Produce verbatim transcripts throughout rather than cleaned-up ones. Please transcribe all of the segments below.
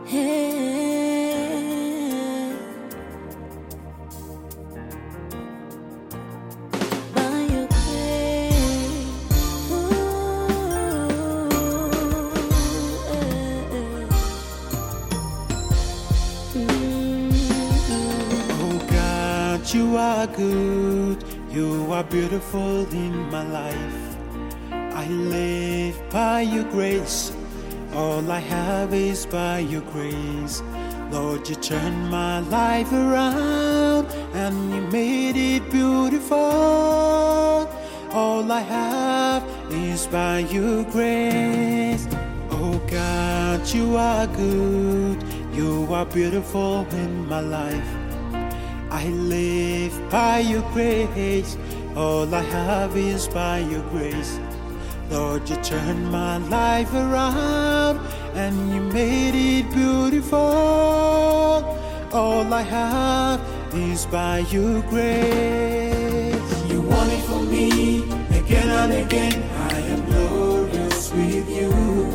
Hey, by your grace, ooh, eh, mm. Oh God, you are good, you are beautiful in my life. I live by your grace, all I have is by your grace. Lord, you turned my life around and you made it beautiful. All I have is by your grace. Oh God, you are good, you are beautiful in my life. I live by your grace, all I have is by your grace. Lord, you turned my life around and you made it beautiful. All I have is by your grace. You want it for me again and again. I am glorious with you.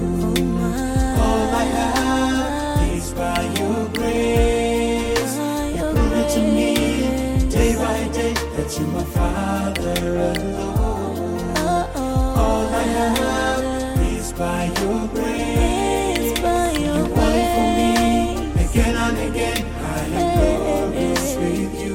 All I have is by your grace. You prove it to me day by day that you're my Father alone. All I have is by your grace. By your You want it for me again and again. I am glorious with you.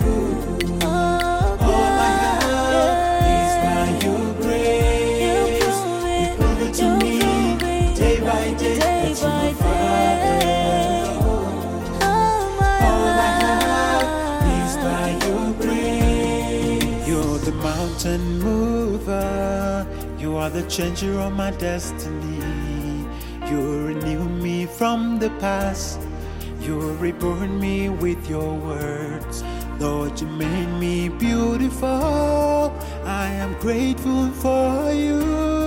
All I have is by your grace. You prove it to me day by day that you're my Father alone. All I have is by your grace. You're the mountain mover, you are the changer of my destiny. You renew me from the past, you reborn me with your words. Lord, you made me beautiful, I am grateful for you.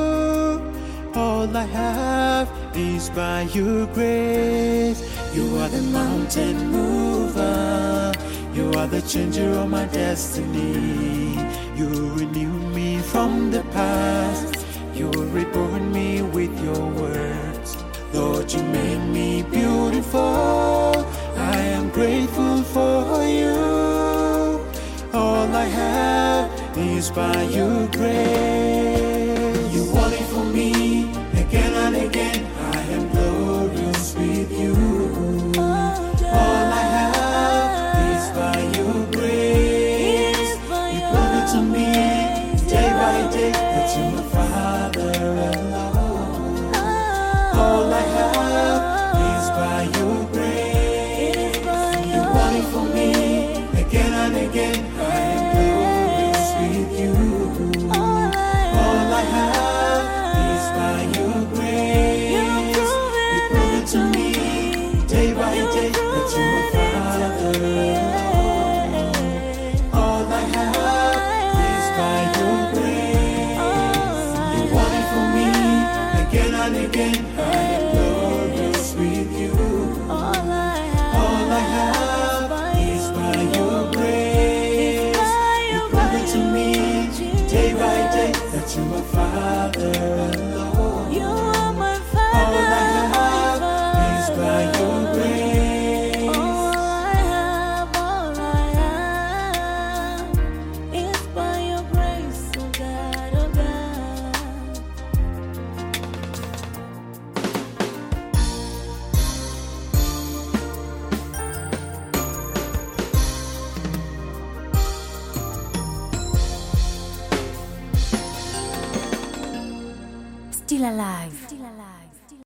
All I have is by your grace. You are the mountain mover, you are the changer of my destiny. You renew me from the past, you reborn me with your words. Lord, you made me beautiful, I am grateful for you. All I have is by your grace. You want it for me again and again. I am glorious with you. All I have is by your grace. You prove it to me day by day that you're my Father alone. All I have is by your grace. You want it for me again and again. I am glorious with you. All I have is by your grace. You prove it to me day by day that you're my Father alone. All I have is by your grace. You want it for me again and again. I am glorious with you. All I have is by your grace. You prove it to me day by day that you're my Father alone. You are my All I Father. have is by your grace. All I have, all I have is by your grace, oh God, oh God. Still alive. Still alive.